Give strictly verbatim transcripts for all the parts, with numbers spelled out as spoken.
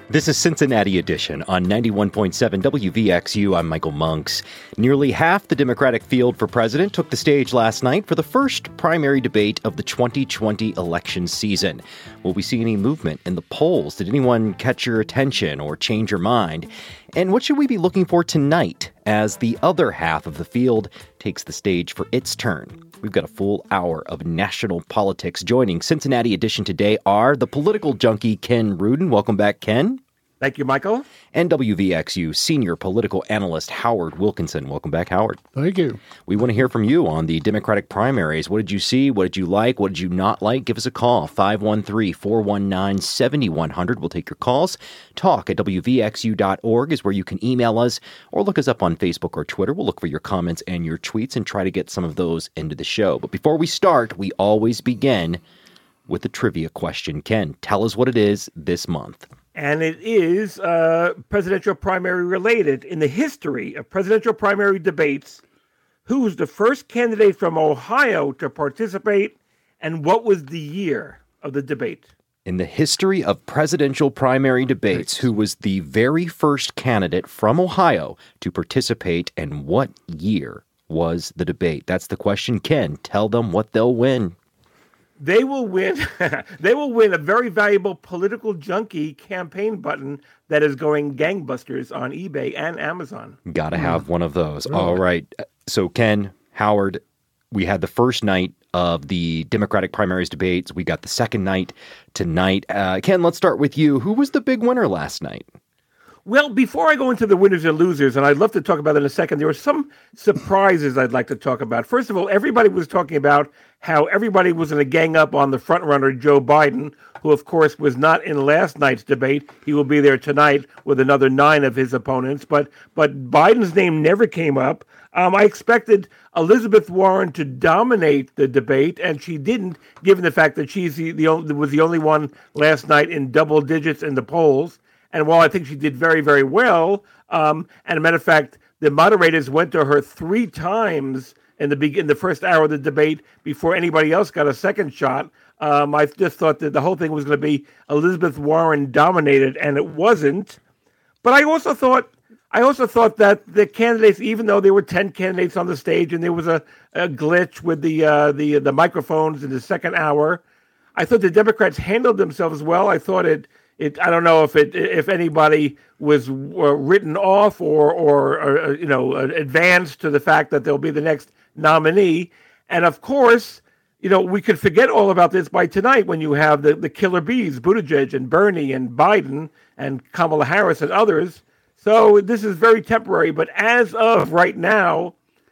This is Cincinnati Edition on ninety-one point seven W V X U. I'm Michael Monks. Nearly half the Democratic field for president took the stage last night for the first primary debate of the twenty twenty election season. Will we see any movement in the polls? Did anyone catch your attention or change your mind? And what should we be looking for tonight as the other half of the field takes the stage for its turn? We've got a full hour of national politics. Joining Cincinnati Edition today are the political junkie Ken Rudin. Welcome back, Ken. Thank you, Michael. And W V X U senior political analyst Howard Wilkinson. Welcome back, Howard. Thank you. We want to hear from you on the Democratic primaries. What did you see? What did you like? What did you not like? Give us a call, five one three, four one nine, seven one zero zero. We'll take your calls. Talk at W V X U dot org is where you can email us or look us up on Facebook or Twitter. We'll look for your comments and your tweets and try to get some of those into the show. But before we start, we always begin with a trivia question. Ken, tell us what it is this month. And it is uh, presidential primary related. In the history of presidential primary debates, who was the first candidate from Ohio to participate, and what was the year of the debate? In the history of presidential primary debates, who was the very first candidate from Ohio to participate, and what year was the debate? That's the question. Ken, tell them what they'll win. They will win. They will win a very valuable political junkie campaign button that is going gangbusters on eBay and Amazon. Got to have one of those. All right. So, Ken, Howard, we had the first night of the Democratic primaries debates. We got the second night tonight. Uh, Ken, let's start with you. Who was the big winner last night? Well, before I go into the winners and losers, and I'd love to talk about that in a second, there were some surprises I'd like to talk about. First of all, everybody was talking about how everybody was going to gang up on the frontrunner, Joe Biden, who, of course, was not in last night's debate. He will be there tonight with another nine of his opponents. But but Biden's name never came up. Um, I expected Elizabeth Warren to dominate the debate, and she didn't, given the fact that she's the, the only, was the only one last night in double digits in the polls. And while I think she did very, very well, um, and a matter of fact, the moderators went to her three times in the be- in the first hour of the debate before anybody else got a second shot. Um, I just thought that the whole thing was going to be Elizabeth Warren dominated, and it wasn't. But I also thought, I also thought that the candidates, even though there were ten candidates on the stage, and there was a, a glitch with the uh, the the microphones in the second hour, I thought the Democrats handled themselves well. I thought it. It, I don't know if it if anybody was uh, written off or, or, or you know uh, advanced to the fact that they'll be the next nominee. And of course, you know, we could forget all about this by tonight when you have the, the killer bees, Buttigieg and Bernie and Biden and Kamala Harris and others. So this is very temporary. But as of right now,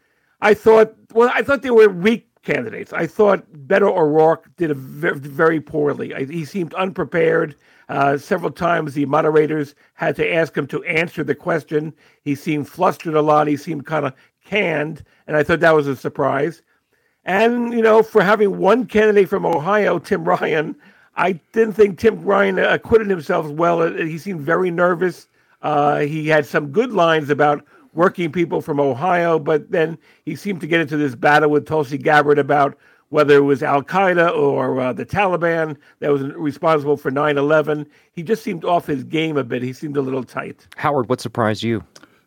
I thought well, I thought they were weak candidates. I thought Beto O'Rourke did a very, very poorly. I, he seemed unprepared. Uh, several times the moderators had to ask him to answer the question. He seemed flustered a lot. He seemed kind of canned, and I thought that was a surprise. And, you know, for having one candidate from Ohio, Tim Ryan, I didn't think Tim Ryan acquitted himself well. He seemed very nervous. Uh, he had some good lines about working people from Ohio, but then he seemed to get into this battle with Tulsi Gabbard about whether it was Al-Qaeda or uh, the Taliban that was responsible for nine eleven. He just seemed off his game a bit. He seemed a little tight. Howard, what surprised you?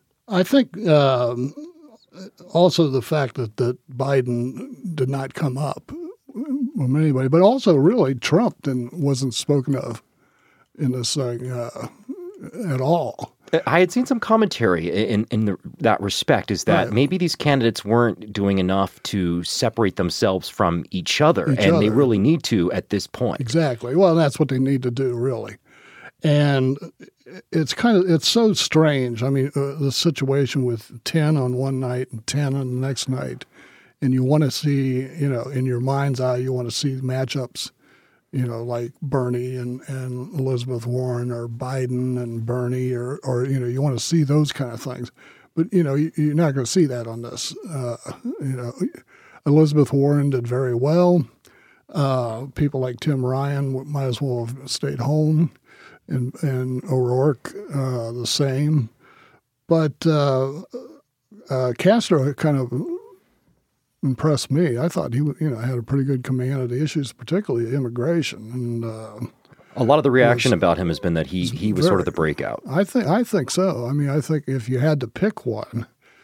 I think um, also the fact that, that Biden did not come up from anybody, but also really Trump and wasn't spoken of in this thing uh, at all. I had seen some commentary in, in the, that respect, is that right. maybe these candidates weren't doing enough to separate themselves from each other, each and other. They really need to at this point. Exactly. Well, that's what they need to do, really. And it's kind of, it's so strange. I mean, uh, the situation with ten on one night and ten on the next night, and you want to see, you know, in your mind's eye, you want to see matchups, you know, like Bernie and, and Elizabeth Warren or Biden and Bernie or, or, you know, you want to see those kind of things. But, you know, you, you're not going to see that on this. Uh, you know, Elizabeth Warren did very well. Uh, people like Tim Ryan might as well have stayed home, and, and O'Rourke uh, the same. But uh, uh, Castro kind of impressed me. I thought he, you know, had a pretty good command of the issues, particularly immigration. And uh, A lot of the reaction was, about him has been that he, he was very, sort of the breakout. I think I think so. I mean, I think if you had to pick one,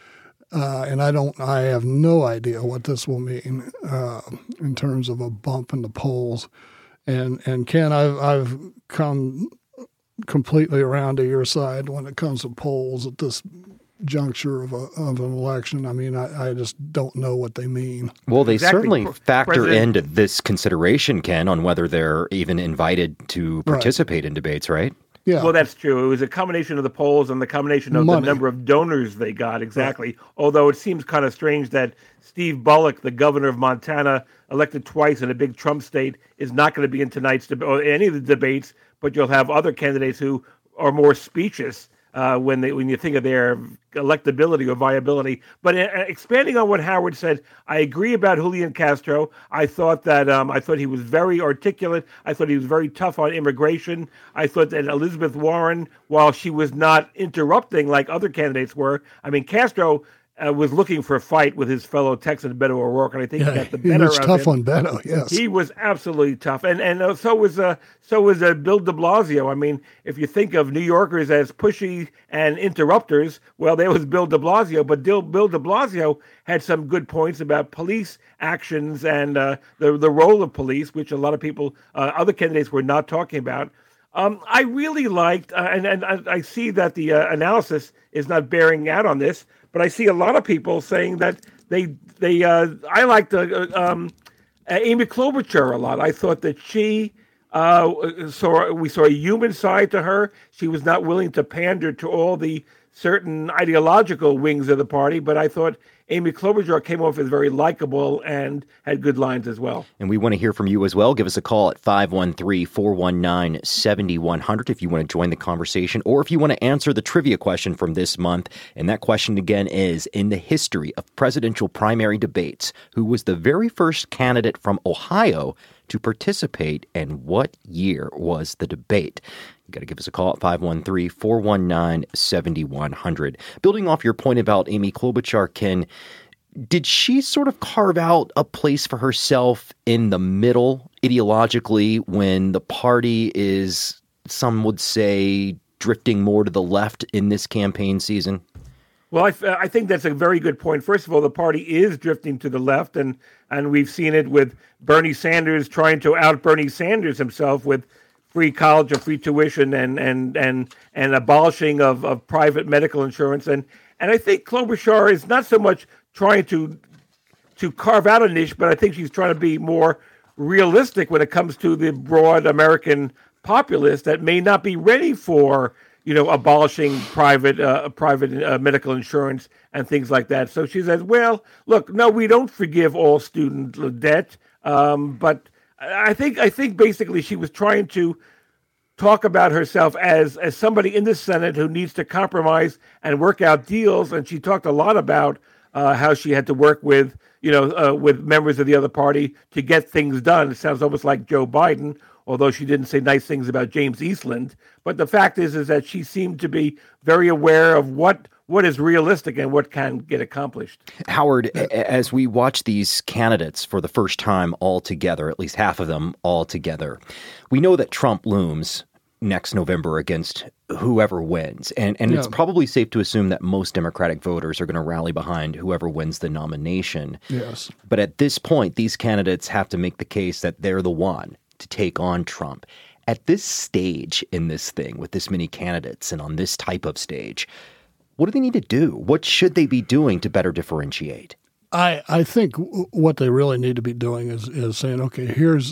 uh, and I don't, I have no idea what this will mean uh, in terms of a bump in the polls. And and Ken, I've I've come completely around to your side when it comes to polls at this juncture of a, of an election. I mean, I, I just don't know what they mean. Well, they exactly. certainly factor President. into this consideration, Ken, on whether they're even invited to participate right. in debates, right? Yeah. Well, that's true. It was a combination of the polls and the combination of Money. the number of donors they got, exactly. Right. Although it seems kind of strange that Steve Bullock, the governor of Montana, elected twice in a big Trump state, is not going to be in tonight's debate or any of the debates, but you'll have other candidates who are more specious Uh, when they when you think of their electability or viability. But uh, expanding on what Howard said, I agree about Julian Castro. I thought that um, I thought he was very articulate. I thought he was very tough on immigration. I thought that Elizabeth Warren, while she was not interrupting like other candidates were, I mean, Castro Uh, was looking for a fight with his fellow Texan Beto O'Rourke, and I think yeah, he got the better of him. He was tough him. on Beto, yes. He was absolutely tough, and and uh, so was uh, so was uh, Bill de Blasio. I mean, if you think of New Yorkers as pushy and interrupters, well, there was Bill de Blasio, but Bill, Bill de Blasio had some good points about police actions and uh, the the role of police, which a lot of people, uh, other candidates, were not talking about. Um, I really liked, uh, and, and I see that the uh, analysis is not bearing out on this, but I see a lot of people saying that they, they uh, I liked uh, um, Amy Klobuchar a lot. I thought that she uh, saw, we saw a human side to her. She was not willing to pander to all the certain ideological wings of the party, but I thought Amy Klobuchar came off as very likable and had good lines as well. And we want to hear from you as well. Give us a call at five one three, four one nine, seven one zero zero if you want to join the conversation or if you want to answer the trivia question from this month. And that question again is, in the history of presidential primary debates, who was the very first candidate from Ohio to participate and what year was the debate? You got to give us a call at five one three, four one nine, seven one zero zero. Building off your point about Amy Klobuchar, Ken, did she sort of carve out a place for herself in the middle ideologically when the party is, some would say, drifting more to the left in this campaign season? Well, I, I think that's a very good point. First of all, the party is drifting to the left, and, and we've seen it with Bernie Sanders trying to out Bernie Sanders himself with free college or free tuition and and and and abolishing of, of private medical insurance. And and I think Klobuchar is not so much trying to to carve out a niche, but I think she's trying to be more realistic when it comes to the broad American populace that may not be ready for, you know, abolishing private uh, private uh, medical insurance and things like that. So she says, well, look, no, we don't forgive all student debt, um, but I think I think basically she was trying to talk about herself as as somebody in the Senate who needs to compromise and work out deals. And she talked a lot about uh, how she had to work with, you know, uh, with members of the other party to get things done. It sounds almost like Joe Biden, although she didn't say nice things about James Eastland. But the fact is, is that she seemed to be very aware of what what is realistic and what can get accomplished. Howard, as we watch these candidates for the first time all together, at least half of them all together, we know that Trump looms next November against whoever wins. And, and yeah. it's probably safe to assume that most Democratic voters are going to rally behind whoever wins the nomination. Yes. But at this point, these candidates have to make the case that they're the one to take on Trump. At this stage in this thing, with this many candidates and on this type of stage, what do they need to do? What should they be doing to better differentiate? I, I think what they really need to be doing is, is saying, okay, here's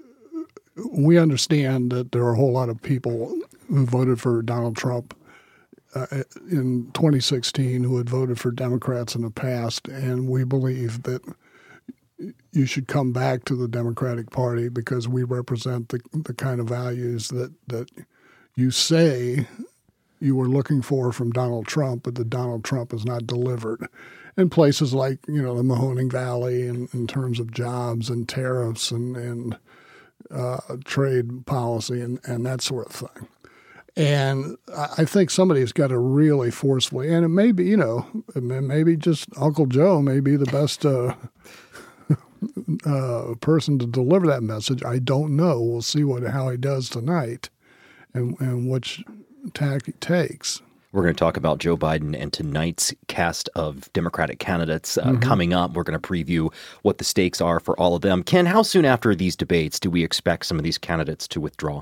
– we understand that there are a whole lot of people who voted for Donald Trump uh, in twenty sixteen who had voted for Democrats in the past, and we believe that you should come back to the Democratic Party because we represent the, the kind of values that, that you say – you were looking for from Donald Trump, but that Donald Trump has not delivered in places like, you know, the Mahoning Valley in, in terms of jobs and tariffs and, and uh, trade policy and, and that sort of thing. And I think somebody's got to really forcefully, and it may be, you know, maybe just Uncle Joe may be the best uh, uh, person to deliver that message. I don't know. We'll see what how he does tonight and, and which tack he takes. We're going to talk about Joe Biden and tonight's cast of Democratic candidates uh, Mm-hmm. coming up. We're going to preview what the stakes are for all of them. Ken, how soon after these debates do we expect some of these candidates to withdraw?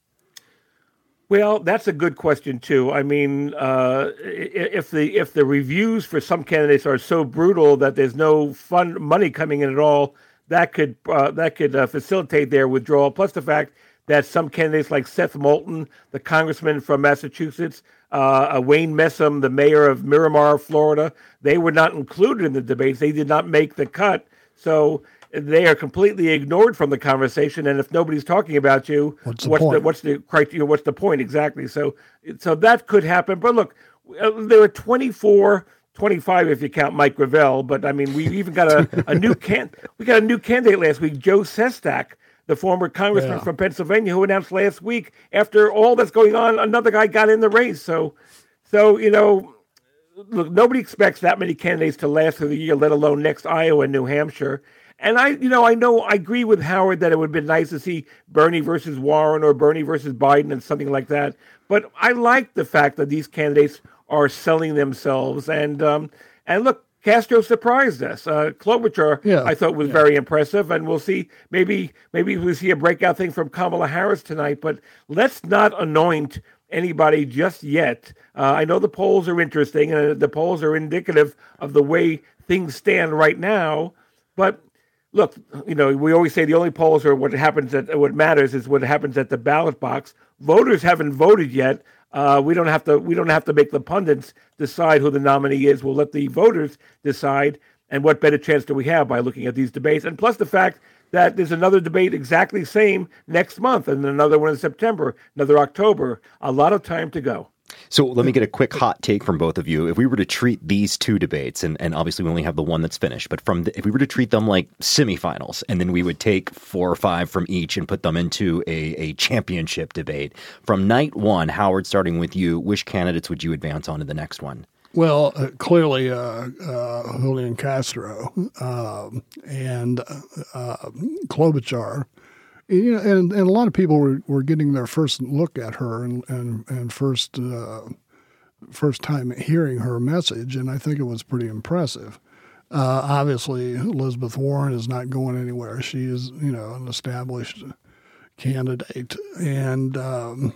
Well, that's a good question too. I mean, uh, if the if the reviews for some candidates are so brutal that there's no fun money coming in at all, that could uh, that could uh, facilitate their withdrawal. Plus the fact that some candidates like Seth Moulton, the congressman from Massachusetts, uh, Wayne Messam, the mayor of Miramar, Florida, they were not included in the debates. They did not make the cut. So they are completely ignored from the conversation. And if nobody's talking about you, what's the what's point? the, what's the criteria? What's the point exactly? So, so that could happen. But look, there were twenty-four, twenty-five if you count Mike Gravel. But I mean, we even got a, a new can we got a new candidate last week, Joe Sestak, the former congressman Yeah. from Pennsylvania, who announced last week after all that's going on, another guy got in the race. So, so you know, look, nobody expects that many candidates to last through the year, let alone next Iowa and New Hampshire. And I, you know, I know I agree with Howard that it would have been nice to see Bernie versus Warren or Bernie versus Biden and something like that. But I like the fact that these candidates are selling themselves. And um, and look, Castro surprised us. Uh, Klobuchar, Yeah. I thought was Yeah. very impressive, and we'll see. Maybe maybe we'll see a breakout thing from Kamala Harris tonight. But let's not anoint anybody just yet. Uh, I know the polls are interesting, and the polls are indicative of the way things stand right now. But look, you know, we always say the only polls are what happens at what matters is what happens at the ballot box. Voters haven't voted yet. Uh, we don't have to. We don't have to make the pundits decide who the nominee is. We'll let the voters decide. And what better chance do we have by looking at these debates? And plus the fact that there's another debate exactly the same next month, and another one in September, another October. A lot of time to go. So let me get a quick hot take from both of you. If we were to treat these two debates, and, and obviously we only have the one that's finished, but from the, if we were to treat them like semifinals, and then we would take four or five from each and put them into a, a championship debate, from night one, Howard, starting with you, which candidates would you advance on to the next one? Well, uh, clearly, uh, uh, Julian Castro um, and uh, uh, Klobuchar. You know, and, and a lot of people were, were getting their first look at her and and, and first uh, first time hearing her message, and I think it was pretty impressive. Uh, obviously, Elizabeth Warren is not going anywhere. She is, you know, an established candidate. And um,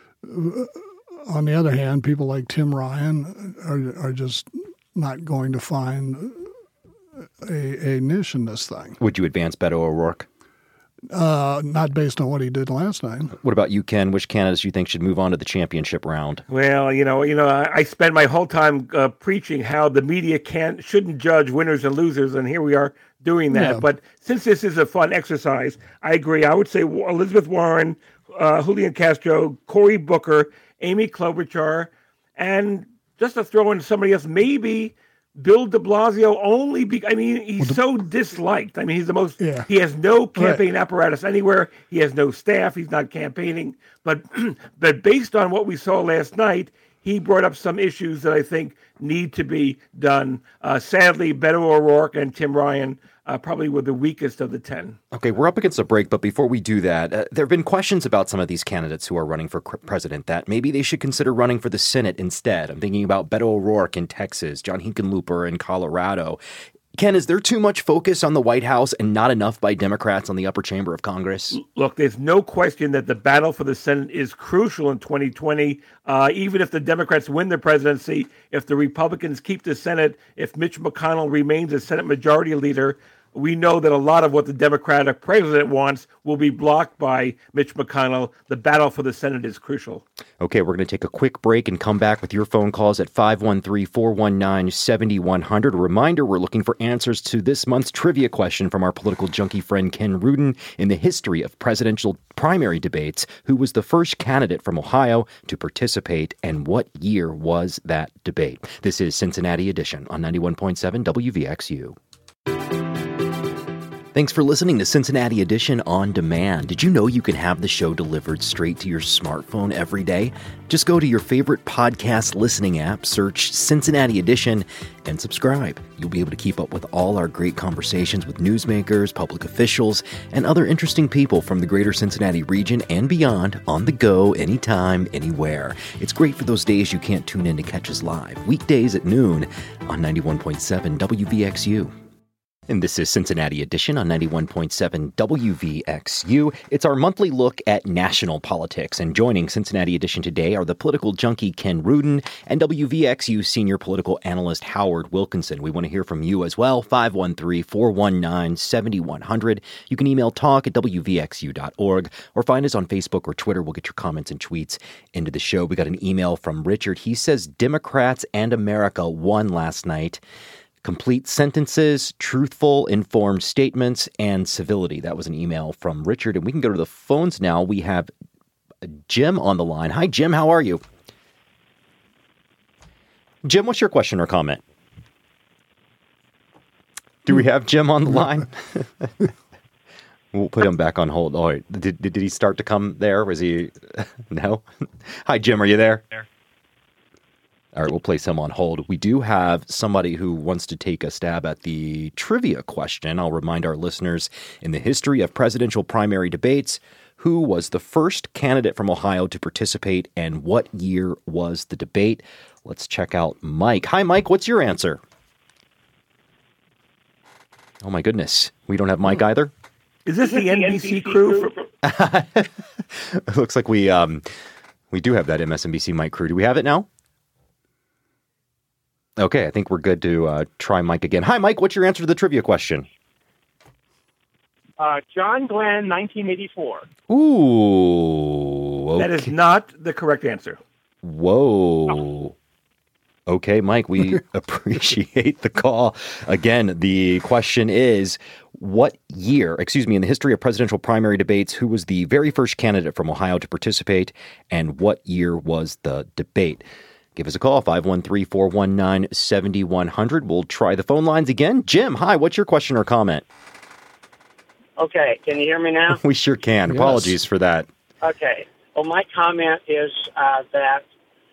on the other hand, people like Tim Ryan are, are just not going to find a, a niche in this thing. Would you advance Beto O'Rourke? Uh, not based on what he did last night. What about you, Ken? Which candidates do you think should move on to the championship round? Well, you know, you know, I, I spend my whole time uh, preaching how the media can't shouldn't judge winners and losers, and here we are doing that. Yeah. But since this is a fun exercise, I agree. I would say Elizabeth Warren, uh, Julian Castro, Cory Booker, Amy Klobuchar, and just to throw in somebody else, maybe Bill de Blasio, only be, I mean, he's so disliked. I mean, he's the most, Yeah. he has no campaign apparatus anywhere. He has no staff. He's not campaigning. But, but based on what we saw last night, he brought up some issues that I think need to be done. Uh, sadly, Beto O'Rourke and Tim Ryan uh, probably were the weakest of the ten. Okay, we're up against a break, but before we do that, uh, there have been questions about some of these candidates who are running for cr- president that maybe they should consider running for the Senate instead. I'm thinking about Beto O'Rourke in Texas, John Hickenlooper in Colorado. Ken, is there too much focus on the White House and not enough by Democrats on the upper chamber of Congress? Look, there's no question that the battle for the Senate is crucial in twenty twenty. Uh, even if the Democrats win the presidency, if the Republicans keep the Senate, if Mitch McConnell remains a Senate majority leader, we know that a lot of what the Democratic president wants will be blocked by Mitch McConnell. The battle for the Senate is crucial. Okay, we're going to take a quick break and come back with your phone calls at five one three, four one nine, seven one zero zero. A reminder, we're looking for answers to this month's trivia question from our political junkie friend Ken Rudin. In the history of presidential primary debates, who was the first candidate from Ohio to participate, and what year was that debate? This is Cincinnati Edition on ninety-one point seven W V X U. Thanks for listening to Cincinnati Edition On Demand. Did you know you can have the show delivered straight to your smartphone every day? Just go to your favorite podcast listening app, search Cincinnati Edition, and subscribe. You'll be able to keep up with all our great conversations with newsmakers, public officials, and other interesting people from the greater Cincinnati region and beyond on the go, anytime, anywhere. It's great for those days you can't tune in to catch us live, weekdays at noon on ninety-one point seven W V X U. And this is Cincinnati Edition on ninety-one point seven W V X U. It's our monthly look at national politics. And joining Cincinnati Edition today are the political junkie Ken Rudin and W V X U senior political analyst Howard Wilkinson. We want to hear from you as well. five one three, four one nine, seven one zero zero. You can email talk at W V X U dot org or find us on Facebook or Twitter. We'll get your comments and tweets into the show. We got an email from Richard. He says Democrats and America won last night. Complete sentences, truthful, informed statements, and civility. That was an email from Richard. And we can go to the phones now. We have Jim on the line. Hi, Jim. How are you? Jim, what's your question or comment? Do we have Jim on the line? We'll put him back on hold. Oh, did, did he start to come there? Was he? No? Hi, Jim. Are you there? There. All right, we'll place him on hold. We do have somebody who wants to take a stab at the trivia question. I'll remind our listeners, in the history of presidential primary debates, who was the first candidate from Ohio to participate and what year was the debate? Let's check out Mike. Hi, Mike. What's your answer? Oh, my goodness. We don't have Mike either? Is this the N B C crew? It looks like we um, we do have that M S N B C Mike crew. Do we have it now? Okay, I think we're good to uh, try Mike again. Hi, Mike. What's your answer to the trivia question? Uh, John Glenn, nineteen eighty-four. Ooh. Okay. That is not the correct answer. Whoa. Oh. Okay, Mike, we appreciate the call. Again, the question is, what year, excuse me, in the history of presidential primary debates, who was the very first candidate from Ohio to participate, and what year was the debate? Give us a call, five one three, four one nine, seven one zero zero. We'll try the phone lines again. Jim, hi, what's your question or comment? Okay, can you hear me now? We sure can. Yes. Apologies for that. Okay, well, my comment is uh, that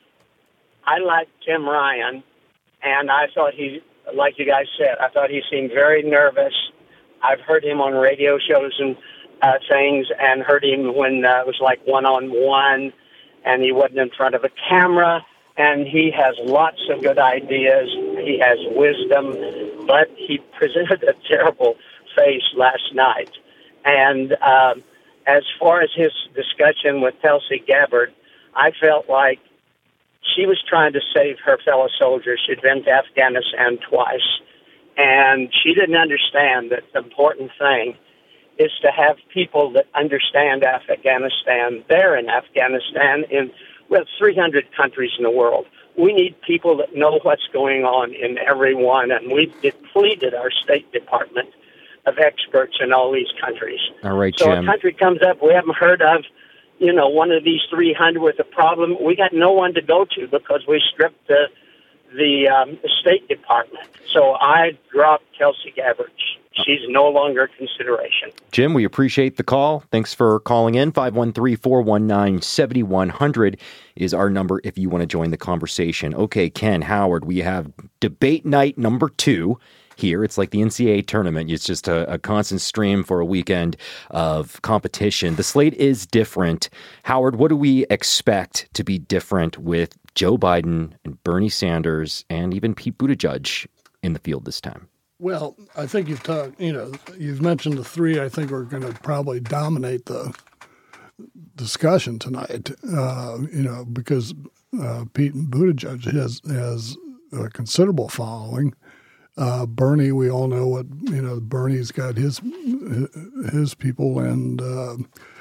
I like Tim Ryan, and I thought he, like you guys said, I thought he seemed very nervous. I've heard him on radio shows and uh, things, and heard him when uh, it was like one-on-one, and he wasn't in front of a camera. And he has lots of good ideas. He has wisdom, but he presented a terrible face last night. And um, as far as his discussion with Tulsi Gabbard, I felt like she was trying to save her fellow soldiers. She'd been to Afghanistan twice, and she didn't understand that the important thing is to have people that understand Afghanistan there in Afghanistan in We have three hundred countries in the world. We need people that know what's going on in every one, and we've depleted our State Department of experts in all these countries. All right, so Jim. a country comes up we haven't heard of, you know, one of these three hundred with a problem. We got no one to go to because we stripped the the, um, the State Department. So I dropped Tulsi Gabbard. She's no longer a consideration. Jim, we appreciate the call. Thanks for calling in. five one three, four one nine, seven one zero zero is our number if you want to join the conversation. Okay, Ken, Howard, we have debate night number two here. It's like the N C double A tournament. It's just a, a constant stream for a weekend of competition. The slate is different. Howard, what do we expect to be different with Joe Biden and Bernie Sanders and even Pete Buttigieg in the field this time? Well, I think you've talked, you know, you've mentioned the three I think are going to probably dominate the discussion tonight, uh, you know, because uh, Pete Buttigieg has, has a considerable following. Uh, Bernie, we all know what, you know, Bernie's got his his people, and uh,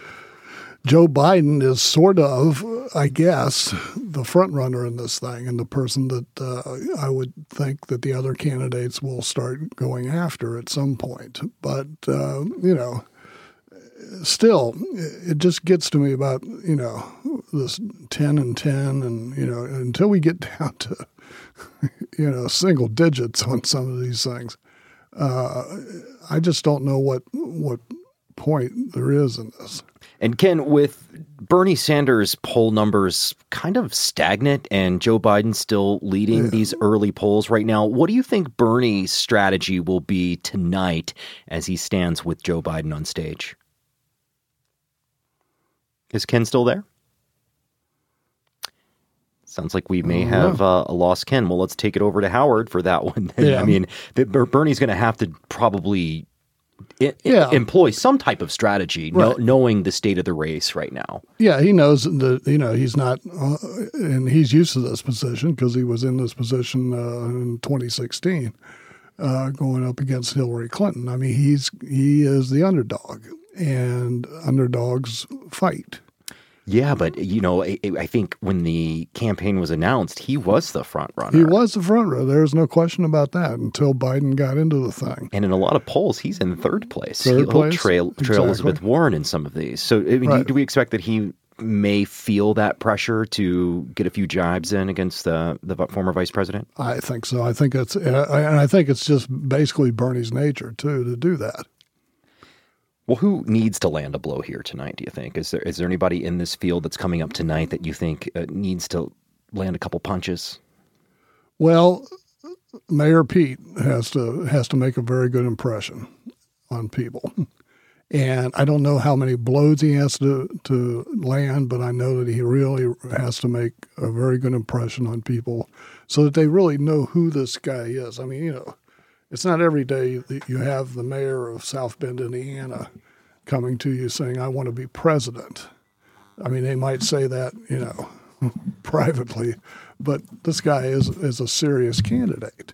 Joe Biden is sort of, I guess, the front runner in this thing, and the person that uh, I would think that the other candidates will start going after at some point. But, uh, you know, still, it just gets to me about, you know, this ten and ten, and, you know, until we get down to, you know, single digits on some of these things, uh, I just don't know what what point there is in this. And Ken, with Bernie Sanders' poll numbers kind of stagnant and Joe Biden still leading yeah. these early polls right now, what do you think Bernie's strategy will be tonight as he stands with Joe Biden on stage? Is Ken still there? Sounds like we may have uh, a lost Ken. Well, let's take it over to Howard for that one. Yeah. I mean, the, Bernie's going to have to probably I, yeah. employ some type of strategy, right. no, knowing the state of the race right now. Yeah, he knows that, you know, he's not, uh, and he's used to this position because he was in this position uh, in twenty sixteen, uh, going up against Hillary Clinton. I mean, he's he is the underdog, and underdogs fight. Yeah, but, you know, I, I think when the campaign was announced, he was the front runner. He was the front runner. There's no question about that until Biden got into the thing. And in a lot of polls, he's in third place. Third He'll place? trail, trail Exactly. Elizabeth Warren in some of these. So, I mean, Right. do, do we expect that he may feel that pressure to get a few jibes in against the, the former vice president? I think so. I think it's, and I think it's just basically Bernie's nature, too, to do that. Well, who needs to land a blow here tonight, do you think? Is there is there anybody in this field that's coming up tonight that you think uh, needs to land a couple punches? Well, Mayor Pete has to has to make a very good impression on people. And I don't know how many blows he has to, to land, but I know that he really has to make a very good impression on people so that they really know who this guy is. I mean, you know, it's not every day that you have the mayor of South Bend, Indiana, coming to you saying, I want to be president. I mean, they might say that, you know, privately, but this guy is, is a serious candidate.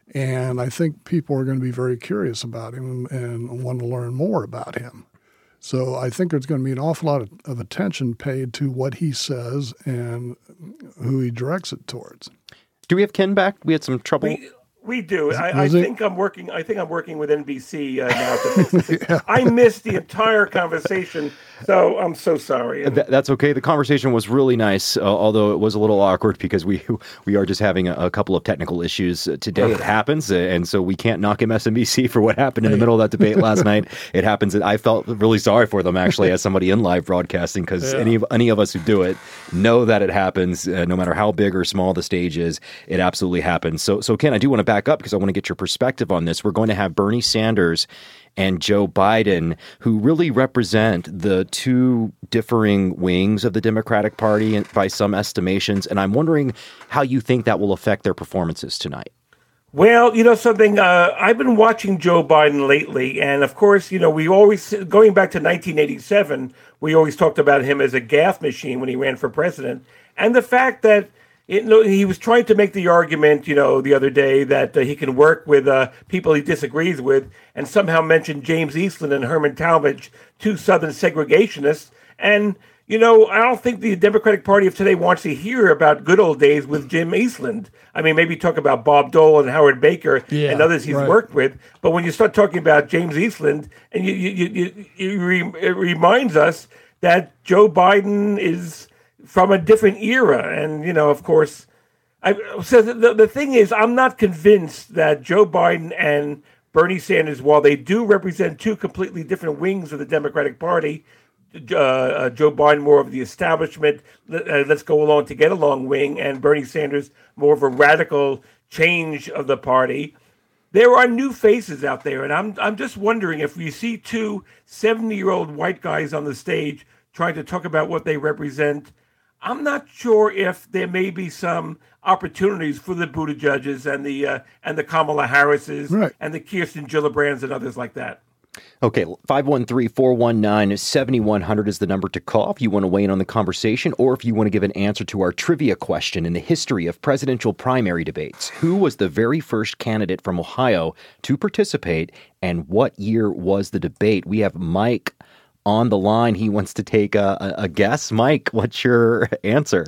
And I think people are going to be very curious about him and want to learn more about him. So I think there's going to be an awful lot of, of attention paid to what he says and who he directs it towards. Do we have Ken back? We had some trouble. We, we do. I, I think I'm working. I think I'm working with N B C uh, now. To fix this. yeah. I missed the entire conversation, so I'm so sorry. And, Th- that's okay. The conversation was really nice, uh, although it was a little awkward because we we are just having a, a couple of technical issues today. It happens, and so we can't knock M S N B C for what happened in the middle of that debate last night. It happens. I felt really sorry for them actually, as somebody in live broadcasting, because yeah. any of any of us who do it know that it happens. Uh, no matter how big or small the stage is, it absolutely happens. So, so Ken, I do want to back up because I want to get your perspective on this. We're going to have Bernie Sanders and Joe Biden, who really represent the two differing wings of the Democratic Party by some estimations. And I'm wondering how you think that will affect their performances tonight. Well, you know something, uh, I've been watching Joe Biden lately. And of course, you know, we always, going back to nineteen eighty-seven, we always talked about him as a gaffe machine when he ran for president. And the fact that It, no, he was trying to make the argument, you know, the other day that uh, he can work with uh, people he disagrees with, and somehow mentioned James Eastland and Herman Talmadge, two Southern segregationists. And, you know, I don't think the Democratic Party of today wants to hear about good old days with Jim Eastland. I mean, maybe talk about Bob Dole and Howard Baker yeah, and others he's right. worked with. But when you start talking about James Eastland, and you, you, you, you, you it reminds us that Joe Biden is from a different era. And, you know, of course, I, so the, the thing is, I'm not convinced that Joe Biden and Bernie Sanders, while they do represent two completely different wings of the Democratic Party, uh, uh, Joe Biden more of the establishment, uh, let's go along to get along wing, and Bernie Sanders more of a radical change of the party. There are new faces out there, and I'm I'm just wondering if we see two seventy-year-old white guys on the stage trying to talk about what they represent. I'm not sure if there may be some opportunities for the Buttigieg's and the uh, and the Kamala Harris's right. and the Kirsten Gillibrands and others like that. Okay, five one three, four one nine, seven one zero zero is the number to call if you want to weigh in on the conversation, or if you want to give an answer to our trivia question in the history of presidential primary debates. Who was the very first candidate from Ohio to participate, and what year was the debate? We have Mike on the line. He wants to take a, a, a guess. Mike, what's your answer?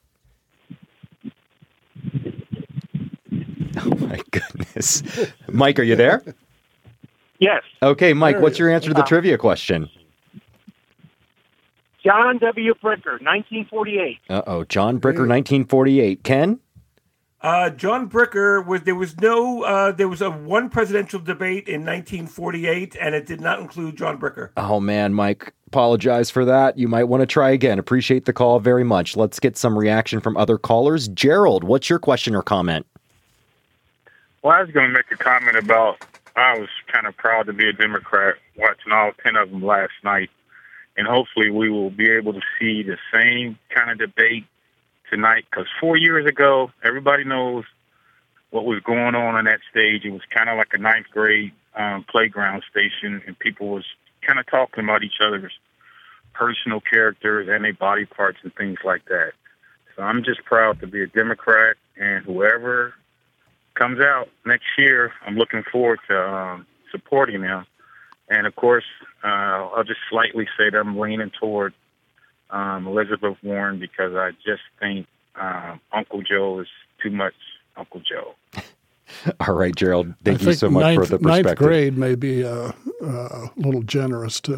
Oh, my goodness. Mike, are you there? Yes. Okay, Mike, what's your answer to the uh, trivia question? John W. Bricker, nineteen forty-eight. Uh-oh, John Bricker, nineteen forty-eight. Ken? Uh, John Bricker was there was no uh, there was a one presidential debate in nineteen forty-eight, and it did not include John Bricker. Oh man, Mike, apologize for that. You might want to try again. Appreciate the call very much. Let's get some reaction from other callers. Gerald, what's your question or comment? Well, I was going to make a comment about I was kind of proud to be a Democrat watching all ten of them last night, and hopefully we will be able to see the same kind of debate tonight, because four years ago, everybody knows what was going on on that stage. It was kind of like a ninth grade um, playground station, and people was kind of talking about each other's personal characters and their body parts and things like that. So I'm just proud to be a Democrat, and whoever comes out next year, I'm looking forward to um, supporting them. And, of course, uh, I'll just slightly say that I'm leaning toward Um, Elizabeth Warren, because I just think uh, Uncle Joe is too much Uncle Joe. All right, Gerald, thank I you so much ninth, for the perspective. Ninth grade may be uh, uh, a little generous too.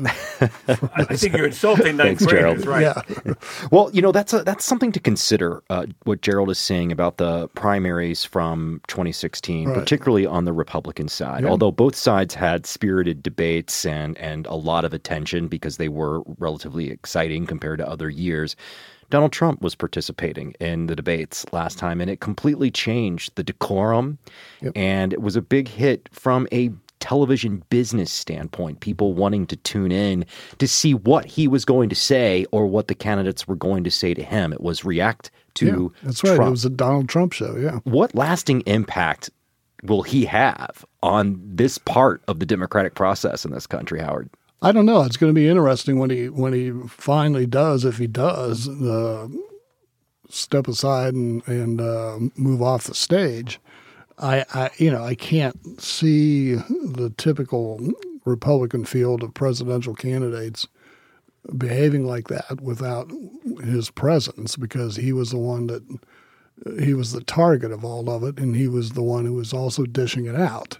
I think you're insulting ninth Thanks, graders, Gerald. right? Yeah. Well, you know, that's a, that's something to consider, uh, what Gerald is saying about the primaries from twenty sixteen, Right. particularly on the Republican side. Yeah. Although both sides had spirited debates and, and a lot of attention because they were relatively exciting compared to other years, Donald Trump was participating in the debates last time, and it completely changed the decorum. Yep. And it was a big hit from a television business standpoint, people wanting to tune in to see what he was going to say or what the candidates were going to say to him. It was react to Yeah, that's right. Trump. It was a Donald Trump show, yeah. What lasting impact will he have on this part of the democratic process in this country, Howard? I don't know. It's going to be interesting when he when he finally does, if he does, uh, step aside and and uh, move off the stage. I, I you know I can't see the typical Republican field of presidential candidates behaving like that without his presence, because he was the one that he was the target of all of it, and he was the one who was also dishing it out.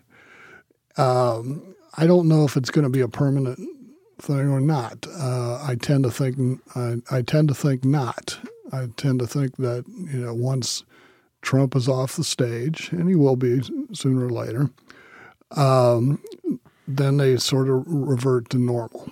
Um, I don't know if it's going to be a permanent thing or not. Uh, I tend to think I, I tend to think not. I tend to think that, you know, once Trump is off the stage, and he will be sooner or later, um, then they sort of revert to normal.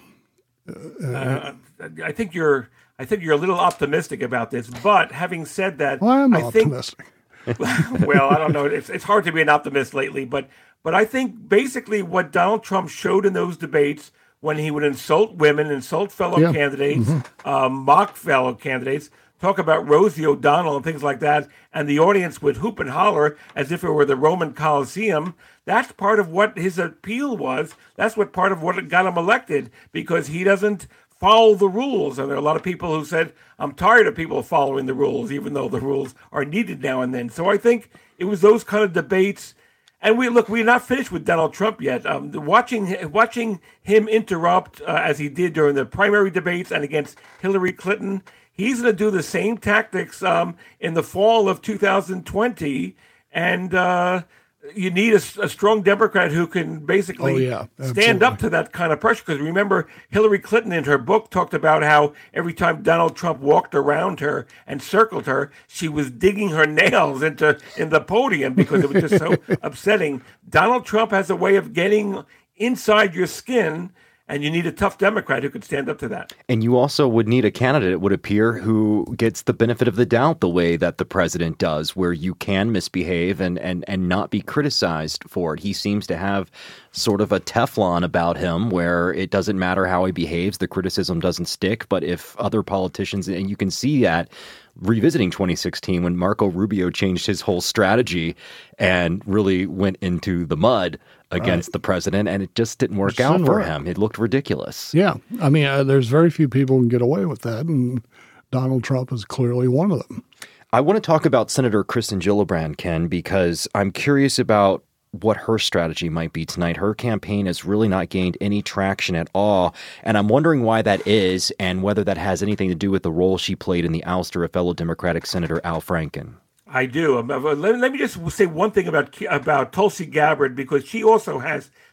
Uh, I think you're. I think you're a little optimistic about this. But having said that, Well, I'm I optimistic. think. Well, I don't know. It's it's hard to be an optimist lately, but but I think basically what Donald Trump showed in those debates, when he would insult women, insult fellow Yeah. candidates, um, mock fellow candidates, talk about Rosie O'Donnell and things like that, and the audience would hoop and holler as if it were the Roman Colosseum. That's part of what his appeal was. That's what part of what got him elected, because he doesn't follow the rules. And there are a lot of people who said, I'm tired of people following the rules, even though the rules are needed now and then. So I think it was those kind of debates. And we look, we're not finished with Donald Trump yet. Um, watching watching him interrupt uh, as he did during the primary debates and against Hillary Clinton, he's going to do the same tactics um, in the fall of two thousand twenty. And uh, you need a, a strong Democrat who can basically Oh, yeah, stand up to that kind of pressure. Because remember, Hillary Clinton in her book talked about how every time Donald Trump walked around her and circled her, she was digging her nails into in the podium because it was just so upsetting. Donald Trump has a way of getting inside your skin, and you need a tough Democrat who could stand up to that. And you also would need a candidate, it would appear, who gets the benefit of the doubt the way that the president does, where you can misbehave and, and, and not be criticized for it. He seems to have sort of a Teflon about him where it doesn't matter how he behaves, the criticism doesn't stick. But if other politicians, and you can see that revisiting twenty sixteen when Marco Rubio changed his whole strategy and really went into the mud against Right. the president, and it just didn't work It out didn't for work. him. It looked ridiculous. Yeah. I mean, uh, there's very few people who can get away with that, and Donald Trump is clearly one of them. I want to talk about Senator Kristen Gillibrand, Ken, because I'm curious about what her strategy might be tonight. Her campaign has really not gained any traction at all, and I'm wondering why that is and whether that has anything to do with the role she played in the ouster of fellow Democratic Senator Al Franken. I do. Um, uh, Let, let me just say one thing about about Tulsi Gabbard, because she also has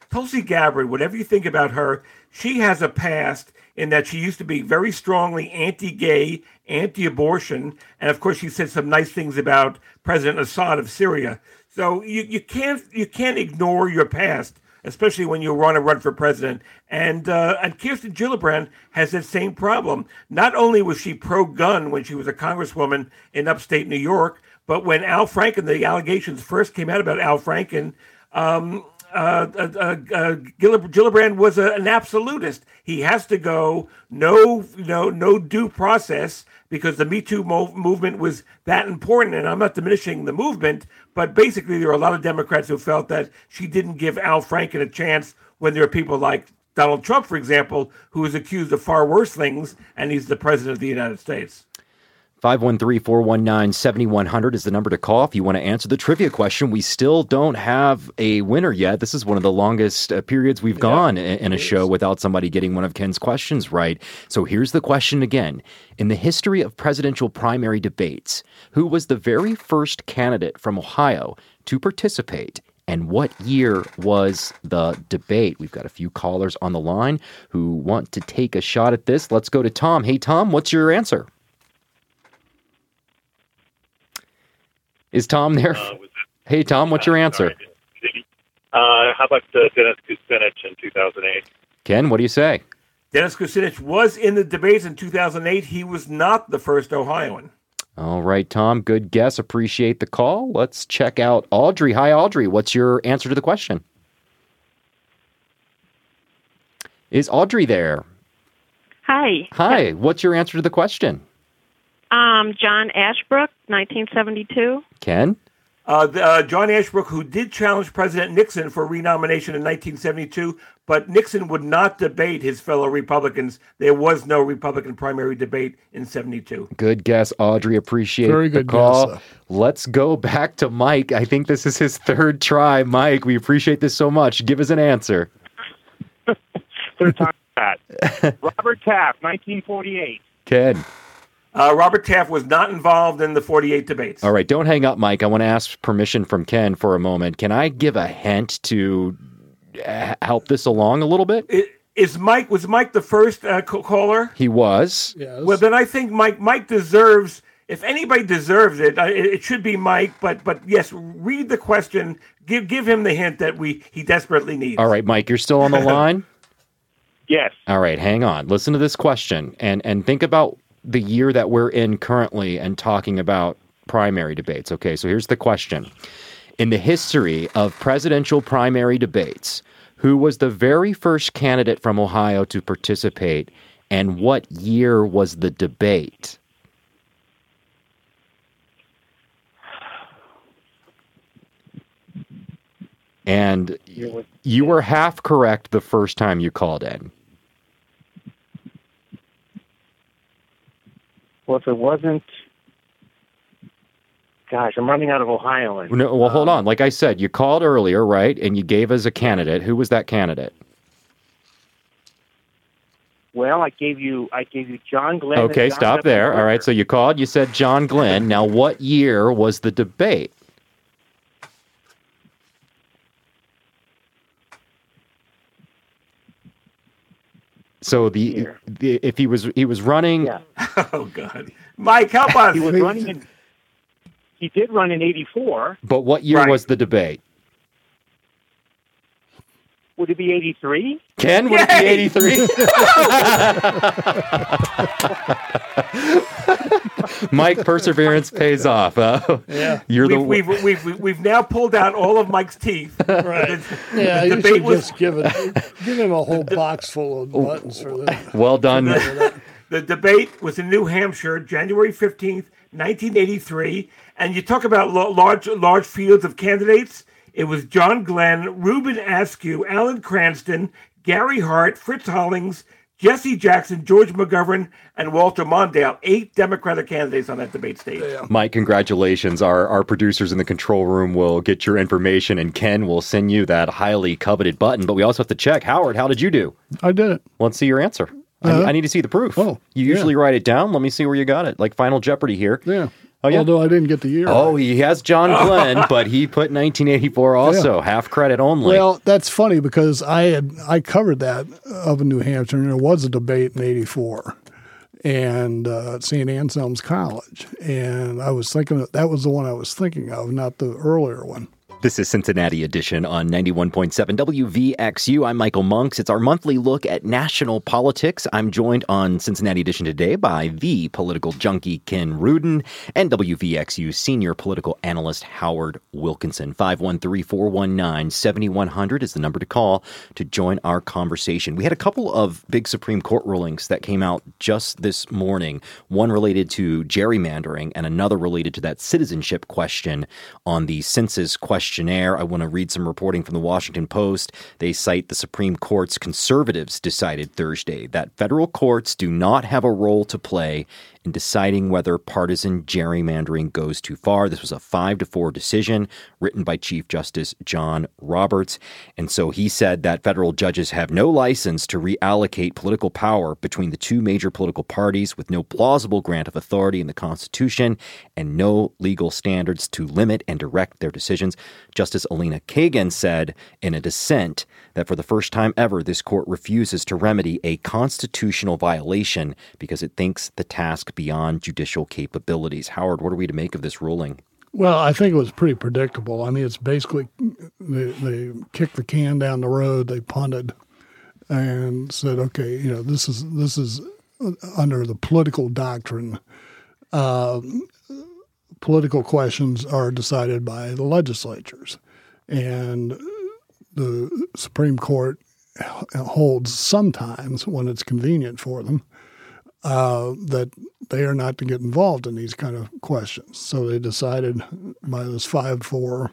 Tulsi Gabbard, whatever you think about her, she has a past in that she used to be very strongly anti-gay, anti-abortion, and of course she said some nice things about President Assad of Syria. So you, you can't you can't ignore your past, especially when you want to run for president. And uh, and Kirsten Gillibrand has that same problem. Not only was she pro-gun when she was a congresswoman in upstate New York, but when Al Franken, the allegations first came out about Al Franken, um, uh, uh, uh, uh, Gillibrand was a, an absolutist. He has to go, no, no, no due process, because the Me Too mo- movement was that important. And I'm not diminishing the movement, but basically there are a lot of Democrats who felt that she didn't give Al Franken a chance when there are people like Donald Trump, for example, who is accused of far worse things, and he's the president of the United States. five one three, four one nine, seven one zero zero is the number to call if you want to answer the trivia question. We still don't have a winner yet. This is one of the longest uh, periods we've yeah, gone in, in a show without somebody getting one of Ken's questions right. So here's the question again. In the history of presidential primary debates, who was the very first candidate from Ohio to participate? And what year was the debate? We've got a few callers on the line who want to take a shot at this. Let's go to Tom. Hey, Tom, what's your answer? Is Tom there? Uh, hey, Tom, what's your answer? Uh, how about uh, Dennis Kucinich in two thousand eight? Ken, what do you say? Dennis Kucinich was in the debates in two thousand eight. He was not the first Ohioan. All right, Tom, good guess. Appreciate the call. Let's check out Audrey. Hi, Audrey. What's your answer to the question? Is Audrey there? Hi. Hi. What's your answer to the question? Um, John Ashbrook, nineteen seventy-two. Ken? Uh, the, uh, John Ashbrook, who did challenge President Nixon for renomination in nineteen seventy-two, but Nixon would not debate his fellow Republicans. There was no Republican primary debate in seventy-two. Good guess, Audrey. Appreciate Very the good call. Guess, Let's go back to Mike. I think this is his third try. Mike, we appreciate this so much. Give us an answer. Third time, Pat. Robert Taft, nineteen forty-eight. Ken? Uh, Robert Taft was not involved in the forty-eight debates. All right, don't hang up, Mike. I want to ask permission from Ken for a moment. Can I give a hint to uh, help this along a little bit? It, is Mike was Mike the first uh, co- caller? He was. Yes. Well, then I think Mike Mike deserves. If anybody deserves it, uh, it, it should be Mike. But but yes, read the question. Give give him the hint that we he desperately needs. All right, Mike, you're still on the line? Yes. All right, hang on. Listen to this question and and think about the year that we're in currently and talking about primary debates. Okay, so here's the question. In the history of presidential primary debates, who was the very first candidate from Ohio to participate, and what year was the debate? And you were half correct the first time you called in. Well, if it wasn't, gosh, I'm running out of Ohioans. No, well, hold on. Like I said, you called earlier, right? And you gave us a candidate. Who was that candidate? Well, I gave you, I gave you John Glenn. Okay, John stop W. there. Burger. All right, so you called. You said John Glenn. Now, what year was the debate? So the, the if he was he was running. Yeah. Oh God, Mike, help us. He was running. In, he did run in eighty-four. But what year Right. was the debate? Would it be eighty-three? Ken, would it be eighty-three? Mike, perseverance pays off. Huh? Yeah. You're the we've, we've, we've, we've, we've now pulled out all of Mike's teeth. Right. The, Yeah, the you debate should was, just give it, give him a whole box full of buttons for that. well done. the debate was in New Hampshire, January fifteenth, nineteen eighty-three. And you talk about lo- large large fields of candidates. It was John Glenn, Reuben Askew, Alan Cranston, Gary Hart, Fritz Hollings, Jesse Jackson, George McGovern, and Walter Mondale. Eight Democratic candidates on that debate stage. Yeah. Mike, congratulations. Our our producers in the control room will get your information, and Ken will send you that highly coveted button. But we also have to check. Howard, how did you do? I did it. Let's see your answer. Uh-huh. I, I need to see the proof. Oh, you yeah. usually write it down. Let me see where you got it. Like Final Jeopardy here. Yeah. Oh, yeah. Although I didn't get the year. Oh, right. he has John Glenn, but he put nineteen eighty-four also, yeah. half credit only. Well, that's funny because I had I covered that up in New Hampshire, and there was a debate in eighty-four, and uh, at Saint Anselm's College, and I was thinking that, that was the one I was thinking of, not the earlier one. This is Cincinnati Edition on ninety-one point seven W V X U. I'm Michael Monks. It's our monthly look at national politics. I'm joined on Cincinnati Edition today by the political junkie Ken Rudin and W V X U senior political analyst Howard Wilkinson. five one three, four one nine, seven one zero zero is the number to call to join our conversation. We had a couple of big Supreme Court rulings that came out just this morning, one related to gerrymandering and another related to that citizenship question on the census question. I want to read some reporting from the Washington Post. They cite the Supreme Court's conservatives decided Thursday that federal courts do not have a role to play in deciding whether partisan gerrymandering goes too far. This was a five to four decision written by Chief Justice John Roberts. And so he said that federal judges have no license to reallocate political power between the two major political parties with no plausible grant of authority in the Constitution and no legal standards to limit and direct their decisions. Justice Elena Kagan said in a dissent that for the first time ever, this court refuses to remedy a constitutional violation because it thinks the task beyond judicial capabilities. Howard, what are we to make of this ruling? Well, I think it was pretty predictable. I mean, it's basically they, they kicked the can down the road, they punted, and said, "Okay, you know, this is this is under the political doctrine. Uh, political questions are decided by the legislatures, and the Supreme Court holds sometimes when it's convenient for them." Uh, that they are not to get involved in these kind of questions. So they decided by this five four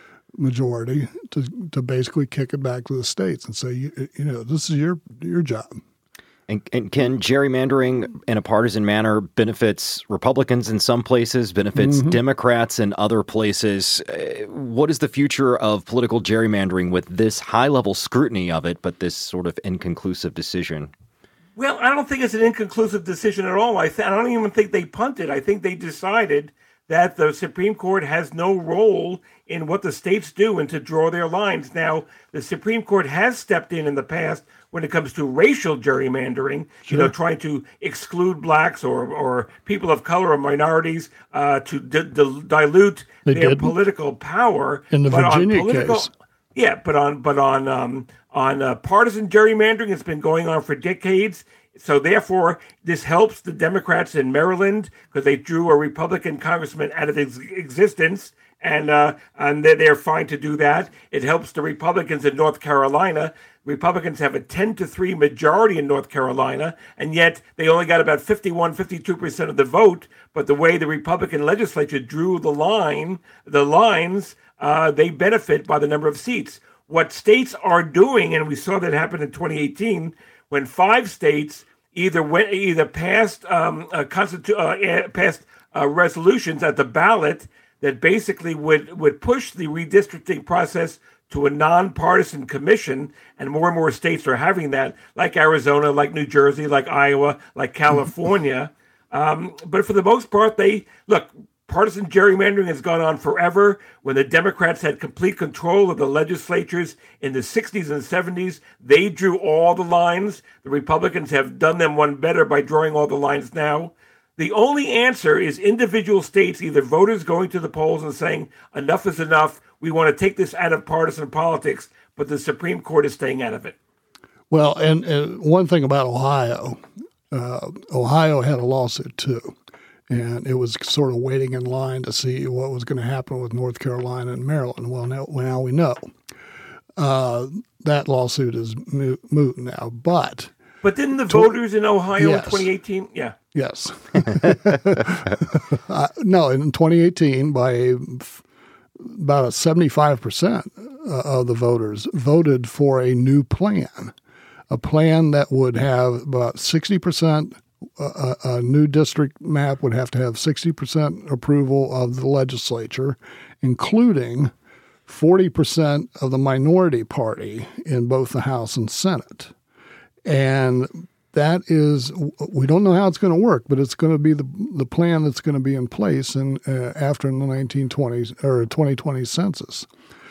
majority to to basically kick it back to the states and say, you, you know, this is your your job. And, and can gerrymandering in a partisan manner benefits Republicans in some places, benefits mm-hmm. Democrats in other places? Uh, what is the future of political gerrymandering with this high-level scrutiny of it, but this sort of inconclusive decision? Well, I don't think it's an inconclusive decision at all. I, th- I don't even think they punted. I think they decided that the Supreme Court has no role in what the states do and to draw their lines. Now, the Supreme Court has stepped in in the past when it comes to racial gerrymandering, sure. you know, trying to exclude blacks or, or people of color or minorities uh, to d- d- dilute they their did. political power. In the but Virginia on political, case. Yeah, but on but on um, on uh, partisan gerrymandering, it's been going on for decades. So therefore, this helps the Democrats in Maryland because they drew a Republican congressman out of ex- existence, and uh, and they're, they're fine to do that. It helps the Republicans in North Carolina. Republicans have a ten to three majority in North Carolina, and yet they only got about fifty-one, fifty-two percent of the vote. But the way the Republican legislature drew the line, the lines, uh, they benefit by the number of seats. What states are doing, and we saw that happen in twenty eighteen, when five states either went, either passed um, uh, constitu- uh, passed uh, resolutions at the ballot that basically would, would push the redistricting process to a nonpartisan commission, and more and more states are having that, like Arizona, like New Jersey, like Iowa, like California. um, but for the most part, they look. Partisan gerrymandering has gone on forever. When the Democrats had complete control of the legislatures in the sixties and seventies, they drew all the lines. The Republicans have done them one better by drawing all the lines now. The only answer is individual states, either voters going to the polls and saying, enough is enough, we want to take this out of partisan politics, but the Supreme Court is staying out of it. Well, and, and one thing about Ohio, uh, Ohio had a lawsuit too. And it was sort of waiting in line to see what was going to happen with North Carolina and Maryland. Well, now, now we know. Uh, that lawsuit is moot, moot now. But but didn't the voters in Ohio yes. in twenty eighteen? Yeah. Yes. uh, no, in twenty eighteen, by a, about a seventy-five percent of the voters voted for a new plan, a plan that would have about sixty percent. A, a new district map would have to have sixty percent approval of the legislature, including forty percent of the minority party in both the House and Senate. And that is, we don't know how it's going to work, but it's going to be the the plan that's going to be in place in, uh, after the nineteen twenties or twenty twenty census.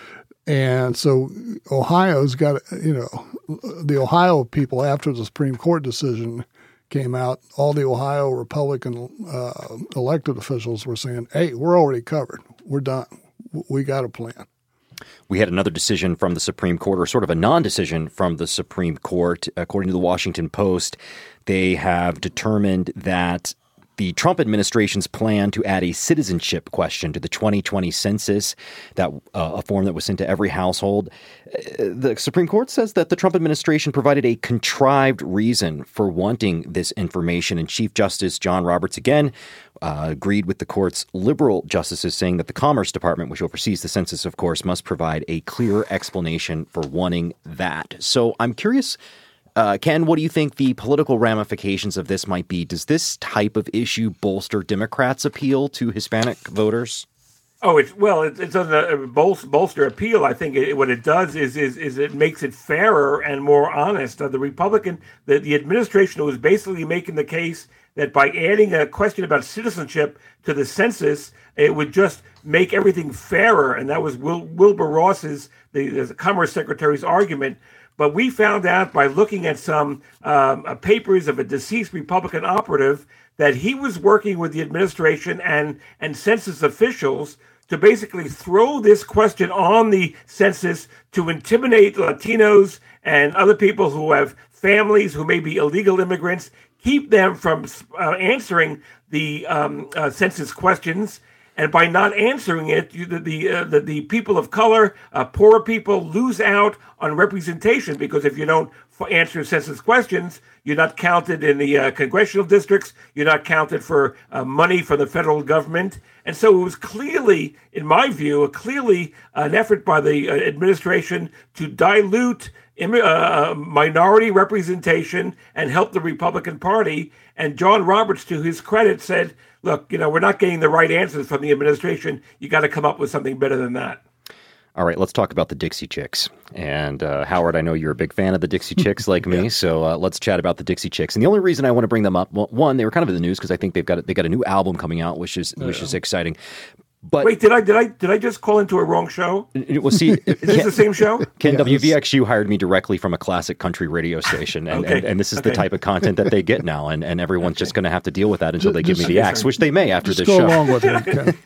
And so Ohio's got, you know, the Ohio people, after the Supreme Court decision came out, all the Ohio Republican uh, elected officials were saying, hey, we're already covered. We're done. We got a plan. We had another decision from the Supreme Court, or sort of a non-decision from the Supreme Court. According to the Washington Post, they have determined that the Trump administration's plan to add a citizenship question to the twenty twenty census, that uh, a form that was sent to every household, the Supreme Court says that the Trump administration provided a contrived reason for wanting this information. And Chief Justice John Roberts, again, uh, agreed with the court's liberal justices, saying that the Commerce Department, which oversees the census, of course, must provide a clear explanation for wanting that. So I'm curious, Uh, Ken, what do you think the political ramifications of this might be? Does this type of issue bolster Democrats' appeal to Hispanic voters? Oh, it's well, it, it doesn't uh, bolster, bolster appeal. I think it, what it does is, is is it makes it fairer and more honest. Uh, the Republican, the, the administration was basically making the case that by adding a question about citizenship to the census, it would just make everything fairer. And that was Wil, Wilbur Ross's, the, the Commerce Secretary's argument. But we found out by looking at some um, uh, papers of a deceased Republican operative that he was working with the administration and, and census officials to basically throw this question on the census to intimidate Latinos and other people who have families who may be illegal immigrants, keep them from uh, answering the um, uh, census questions. And by not answering it, you, the the, uh, the the people of color, uh, poorer people, lose out on representation, because if you don't f- answer census questions, you're not counted in the uh, congressional districts. You're not counted for uh, money from the federal government. And so it was clearly, in my view, a clearly an effort by the uh, administration to dilute im- uh, minority representation and help the Republican Party. And John Roberts, to his credit, said, look, you know, we're not getting the right answers from the administration. You got to come up with something better than that. All right, let's talk about the Dixie Chicks. And uh, Howard, I know you're a big fan of the Dixie Chicks like me, Yeah. so uh, let's chat about the Dixie Chicks. And the only reason I want to bring them up, well, one, they were kind of in the news because I think they've got they got a new album coming out, which is which Yeah. is exciting. But Wait, did I did I did I just call into a wrong show? Well, see, Is this the same show? Ken, Yeah, W V X U hired me directly from a classic country radio station, and, Okay. and, and this is the Okay. type of content that they get now, and, and everyone's just going to have to deal with that until Just- they give me just- the axe, which they may after Just this go show. along with it,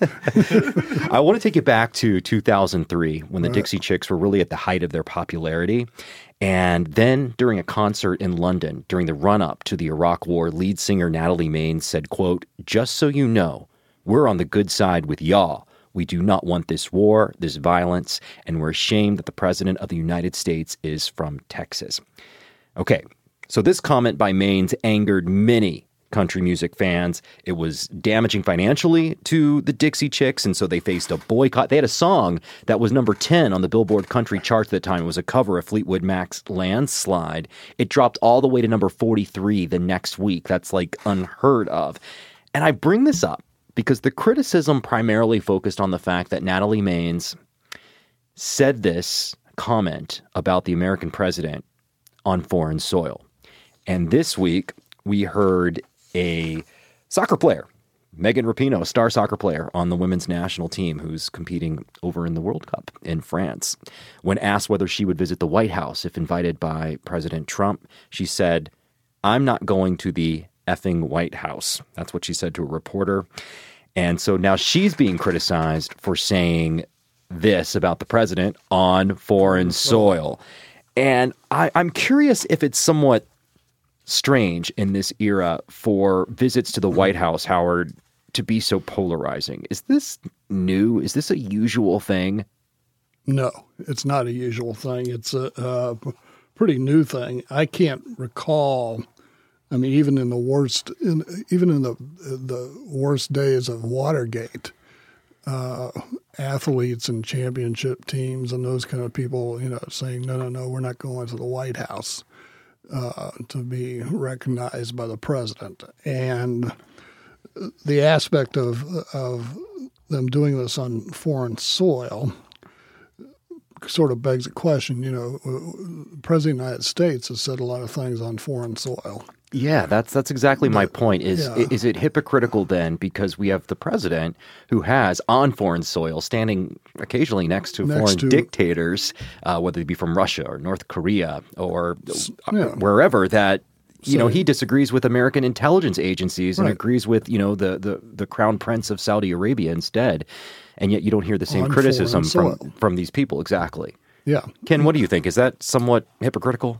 Ken. I want to take you back to two thousand three when the Right. Dixie Chicks were really at the height of their popularity. And then during a concert in London, during the run-up to the Iraq War, lead singer Natalie Maines said, quote, "Just so you know, we're on the good side with y'all. We do not want this war, this violence, and we're ashamed that the president of the United States is from Texas." Okay, so this comment by Maines angered many country music fans. It was damaging financially to the Dixie Chicks, and so they faced a boycott. They had a song that was number ten on the Billboard country charts at the time. It was a cover of Fleetwood Mac's Landslide. It dropped all the way to number forty-three the next week. That's like unheard of. And I bring this up because the criticism primarily focused on the fact that Natalie Maines said this comment about the American president on foreign soil. And this week, we heard a soccer player, Megan Rapinoe, a star soccer player on the women's national team who's competing over in the World Cup in France. When asked whether she would visit the White House if invited by President Trump, she said, "I'm not going to the effing White House." That's what she said to a reporter. And so now she's being criticized for saying this about the president on foreign soil. And I, I'm curious if it's somewhat strange in this era for visits to the White House, Howard, to be so polarizing. Is this new? Is this a usual thing? No, it's not a usual thing. It's a, a pretty new thing. I can't recall. I mean, even in the worst, in, even in the the worst days of Watergate, uh, athletes and championship teams and those kind of people, you know, saying, "No, no, no, we're not going to the White House uh, to be recognized by the president." And the aspect of of them doing this on foreign soil sort of begs the question. You know, the President of the United States has said a lot of things on foreign soil. Yeah, that's that's exactly my point. Is yeah. is it hypocritical then because we have the president who has on foreign soil standing occasionally next to Next foreign to- dictators, uh, whether they be from Russia or North Korea or Yeah. wherever that. You know, So- he disagrees with American intelligence agencies and Right. agrees with, you know, the, the, the crown prince of Saudi Arabia instead. And yet you don't hear the same On criticism foreign from, soil. from these people. Exactly. Yeah. Ken, what do you think? Is that somewhat hypocritical?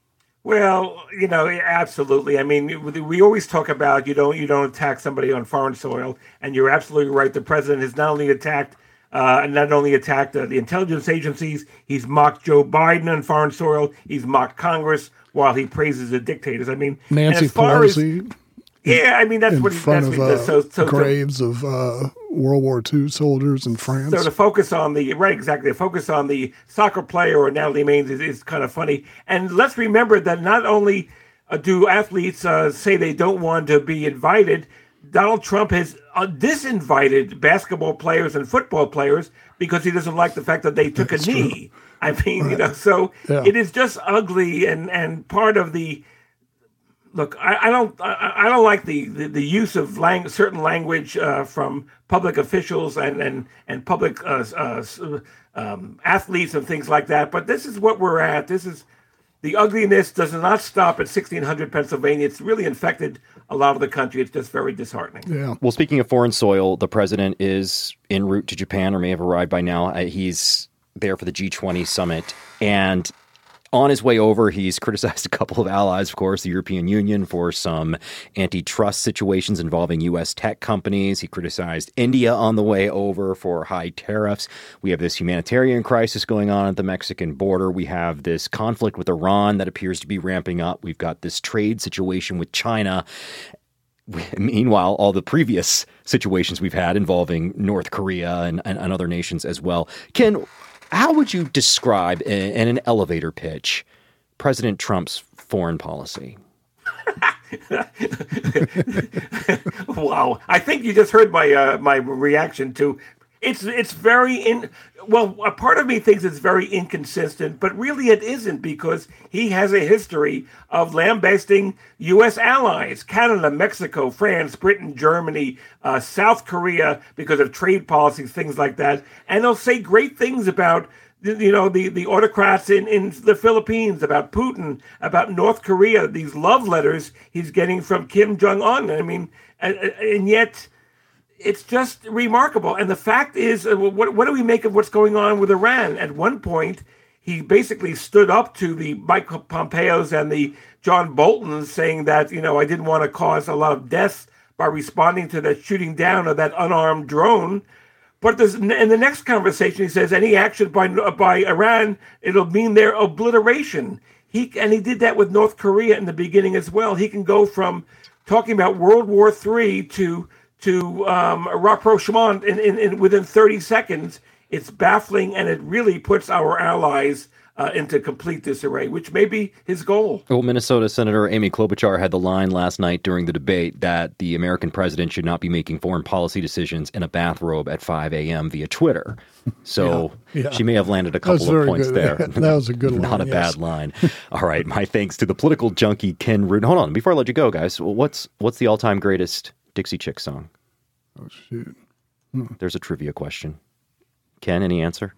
Well, you know, absolutely. I mean, we always talk about you don't you don't attack somebody on foreign soil, and you're absolutely right. The president has not only attacked uh, not only attacked uh, the intelligence agencies, he's mocked Joe Biden on foreign soil. He's mocked Congress while he praises the dictators. I mean, and Nancy as far as- Pelosi yeah, I mean that's in what he, front that's of what he uh, does. So, so, so graves of uh, World War Two soldiers in France. So to focus on the right, exactly. To focus on the soccer player or Natalie Maines is, is kind of funny. And let's remember that not only uh, do athletes uh, say they don't want to be invited, Donald Trump has uh, disinvited basketball players and football players because he doesn't like the fact that they took That's a true. knee. I mean, right. you know, so Yeah. it is just ugly and and part of the. Look, I, I don't. I, I don't like the, the, the use of lang- certain language uh, from public officials and and and public uh, uh, um, athletes and things like that. But this is what we're at. This is the ugliness does not stop at sixteen hundred Pennsylvania. It's really infected a lot of the country. It's just very disheartening. Yeah. Well, speaking of foreign soil, the president is en route to Japan, or may have arrived by now. Uh, he's there for the G twenty summit, and on his way over, he's criticized a couple of allies, of course, the European Union, for some antitrust situations involving U S tech companies. He criticized India on the way over for high tariffs. We have this humanitarian crisis going on at the Mexican border. We have this conflict with Iran that appears to be ramping up. We've got this trade situation with China. Meanwhile, all the previous situations we've had involving North Korea and, and, and other nations as well. Ken, how would you describe in, in an elevator pitch President Trump's foreign policy? Wow. I think you just heard my uh, my reaction to it's it's very in well a part of me thinks it's very inconsistent, but really it isn't, because he has a history of lambasting U S allies, Canada, Mexico, France, Britain, Germany, uh, South Korea, because of trade policies, things like that. And they'll say great things about you know, the, the autocrats in, in the Philippines, about Putin, about North Korea, these love letters he's getting from Kim Jong-un. I mean, and, and yet it's just remarkable. And the fact is, uh, what, what do we make of what's going on with Iran? At one point, he basically stood up to the Mike Pompeos and the John Boltons, saying that, you know, I didn't want to cause a lot of deaths by responding to that shooting down of that unarmed drone. But there's, in the next conversation, he says any action by by Iran, it'll mean their obliteration. He and he did that with North Korea in the beginning as well. He can go from talking about World War Three to to um, rapprochement in, in, in within thirty seconds. It's baffling, and it really puts our allies uh, into complete disarray, which may be his goal. Well, Minnesota Senator Amy Klobuchar had the line last night during the debate that the American president should not be making foreign policy decisions in a bathrobe at five a.m. via Twitter. So yeah, yeah. she may have landed a couple of points good. there. That was a good line. Not a yes. bad line. All right. My thanks to the political junkie Ken Rudin. Hold on. Before I let you go, guys, what's what's the all-time greatest Dixie Chick song? Oh, shoot. Hmm. There's a trivia question. Ken, any answer?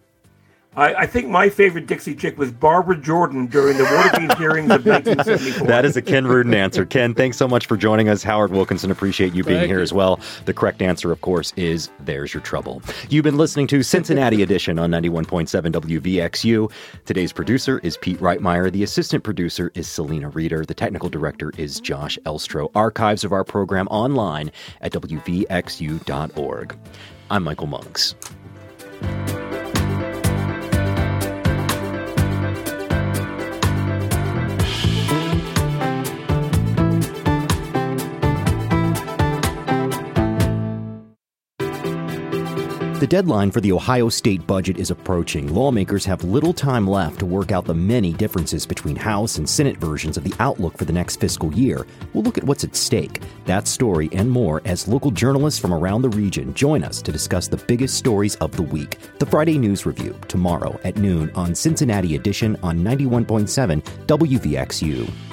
I, I think my favorite Dixie Chick was Barbara Jordan during the Watergate hearings of nineteen seventy-four. That is a Ken Rudin answer. Ken, thanks so much for joining us. Howard Wilkinson, appreciate you being Thank here you. as well. The correct answer, of course, is There's Your Trouble. You've been listening to Cincinnati Edition on ninety-one point seven W V X U. Today's producer is Pete Reitmeyer. The assistant producer is Selena Reeder. The technical director is Josh Elstro. Archives of our program online at W V X U dot org. I'm Michael Monks. The deadline for the Ohio state budget is approaching. Lawmakers have little time left to work out the many differences between House and Senate versions of the outlook for the next fiscal year. We'll look at what's at stake, that story and more, as local journalists from around the region join us to discuss the biggest stories of the week. The Friday News Review, tomorrow at noon on Cincinnati Edition on ninety-one point seven W V X U.